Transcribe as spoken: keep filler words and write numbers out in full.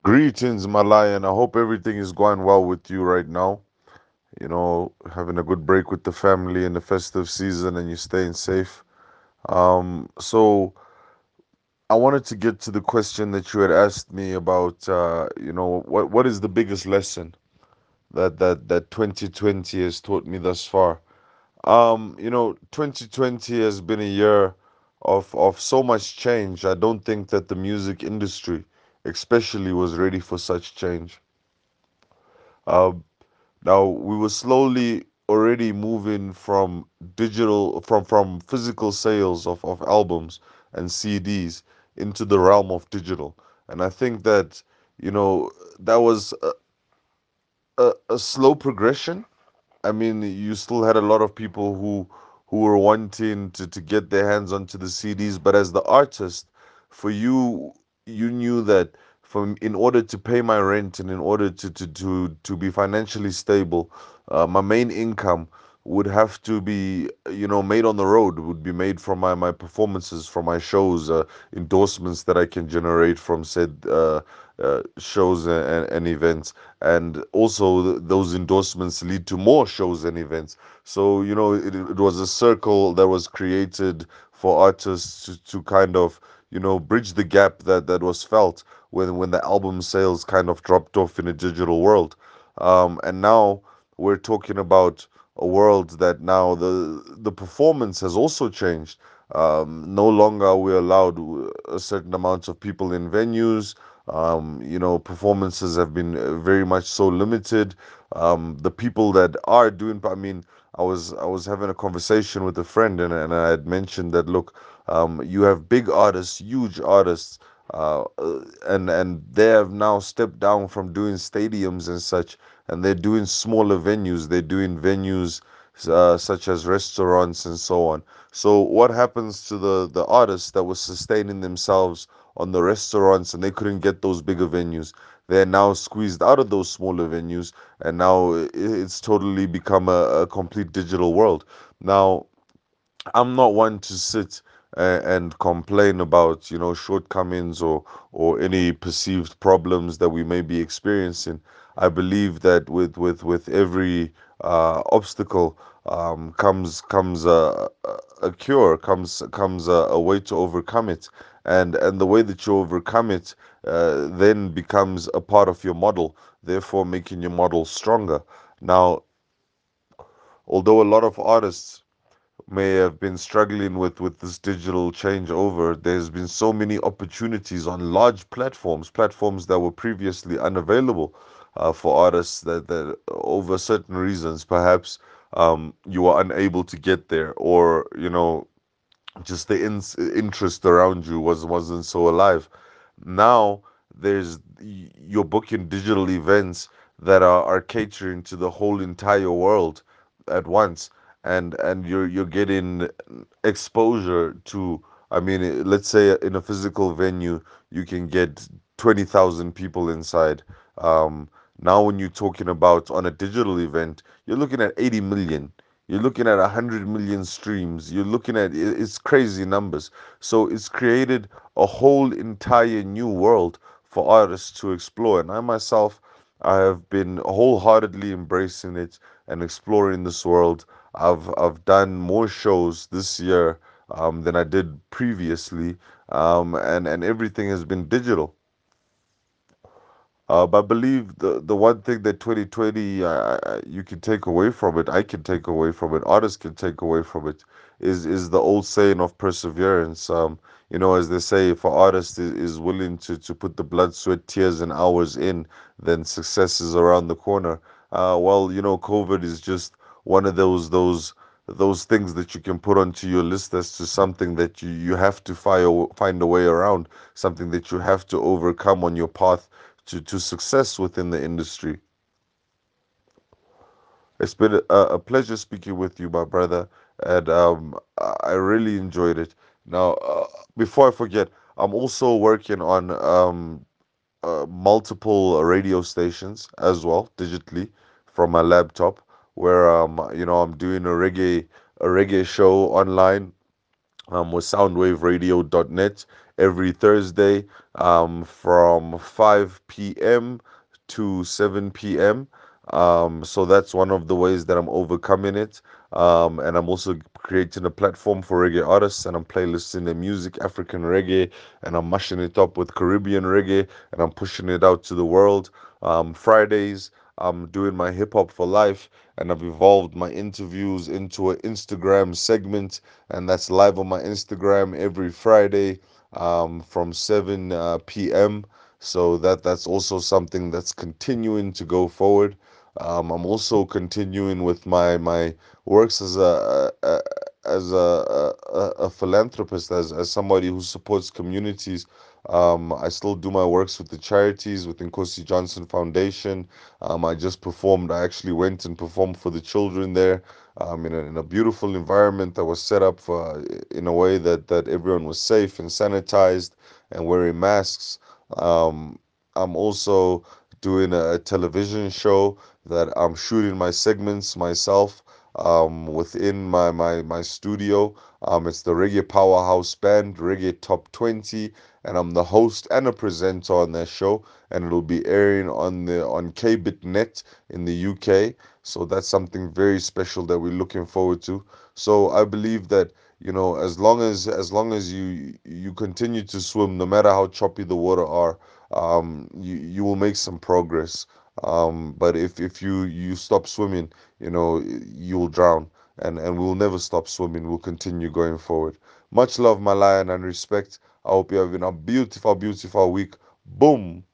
Greetings, Malayan. I hope everything is going well with you right now. You know, having a good break with the family in the festive season and you're staying safe. Um, so I wanted to get to the question that you had asked me about, uh, you know, what what is the biggest lesson that that that twenty twenty has taught me thus far? Um, you know, twenty twenty has been a year of of so much change. I don't think that the music industry, especially, was ready for such change. Uh, Now we were slowly already moving from digital from from physical sales of, of albums and C Ds into the realm of digital. And I think that, you know, that was a, a, a slow progression. I mean, you still had a lot of people who who were wanting to, to get their hands onto the C Ds, but as the artist, for you, you knew that from in order to pay my rent and in order to to to, to be financially stable, uh, my main income would have to be, you know, made on the road, would be made from my, my performances, from my shows, uh, endorsements that I can generate from said uh, uh, shows and, and events, and also th- those endorsements lead to more shows and events. So, you know, it, it was a circle that was created for artists to, to kind of, you know, bridge the gap that that was felt when when the album sales kind of dropped off in a digital world. Um, and now we're talking about a world that now the the performance has also changed. Um, no longer are we allowed w- a certain amount of people in venues. Um, you know, performances have been uh, very much so limited. Um, the people that are doing, I mean, I was I was having a conversation with a friend, and and I had mentioned that, look, um, you have big artists, huge artists, uh, uh, and and they have now stepped down from doing stadiums and such, and they're doing smaller venues. They're doing venues uh, such as restaurants and so on. So what happens to the the artists that were sustaining themselves on the restaurants and they couldn't get those bigger venues? They're now squeezed out of those smaller venues, and now i- it's totally become a, a complete digital world. Now, I'm not one to sit uh, and complain about, you know, shortcomings or or any perceived problems that we may be experiencing. I believe that with with with every uh, obstacle um, comes comes a, a a cure, comes comes a, a way to overcome it, and and the way that you overcome it uh, then becomes a part of your model, therefore making your model stronger. Now, although a lot of artists may have been struggling with with this digital changeover, there's been so many opportunities on large platforms, platforms that were previously unavailable uh, for artists that, that over certain reasons, perhaps um, you were unable to get there, or you know, just the in- interest around you was wasn't so alive. Now there's y- you're booking digital events that are, are catering to the whole entire world at once, and and you're you're getting exposure to, I mean, eh, let's say in a physical venue you can get twenty thousand people inside. Um, Now when you're talking about on a digital event, you're looking at eighty million. You're looking at one hundred million streams. You're looking at i- it's crazy numbers. So it's created a whole entire new world for artists to explore. And I myself, I have been wholeheartedly embracing it and exploring this world. I've I've done more shows this year um, than I did previously, um, and and everything has been digital. Uh, but I believe the the one thing that twenty twenty uh, uh, you can take away from it, I can take away from it, artists can take away from it, is is the old saying of perseverance. Um, you know, as they say, if an artist is, is willing to to put the blood, sweat, tears, and hours in, then success is around the corner. Uh, well, you know, COVID is just one of those those those things that you can put onto your list as to something that you you have to find find a way around, something that you have to overcome on your path to, to success within the industry. It's been a, a pleasure speaking with you, my brother, and um, I I really enjoyed it. Now, uh, before I forget, I'm also working on um, uh, multiple radio stations as well, digitally from my laptop, where um, you know, I'm doing a reggae a reggae show online um, with soundwave radio dot net. every Thursday um, from five p m to seven p m. Um, so that's one of the ways that I'm overcoming it. Um, and I'm also creating a platform for reggae artists, and I'm playlisting their music, African reggae, and I'm mashing it up with Caribbean reggae, and I'm pushing it out to the world. Um, Fridays, I'm doing my hip hop for life, and I've evolved my interviews into an Instagram segment, and that's live on my Instagram every Friday um, from seven uh, p m. So that that's also something that's continuing to go forward. Um, I'm also continuing with my my works as a, a as a, a, a philanthropist, as as somebody who supports communities. Um, I still do my works with the charities within Nkosi Johnson Foundation. Um, I just performed. I actually went and performed for the children there, um, in a, in a beautiful environment that was set up for in a way that that everyone was safe and sanitized and wearing masks. Um, I'm also doing a, a television show that I'm shooting my segments myself um, within my, my, my studio. Um, it's the Reggae Powerhouse Band, Reggae Top twenty, and I'm the host and a presenter on that show, and it'll be airing on the on K B I T Net in the U K. So that's something very special that we're looking forward to. So I believe that you know as long as as long as you you continue to swim, no matter how choppy the water are, um, you you will make some progress. Um, but if if you you stop swimming, you know you'll drown, and and we'll never stop swimming. We'll continue going forward. Much love, my lion, and respect. I hope you're having a beautiful, beautiful week. Boom.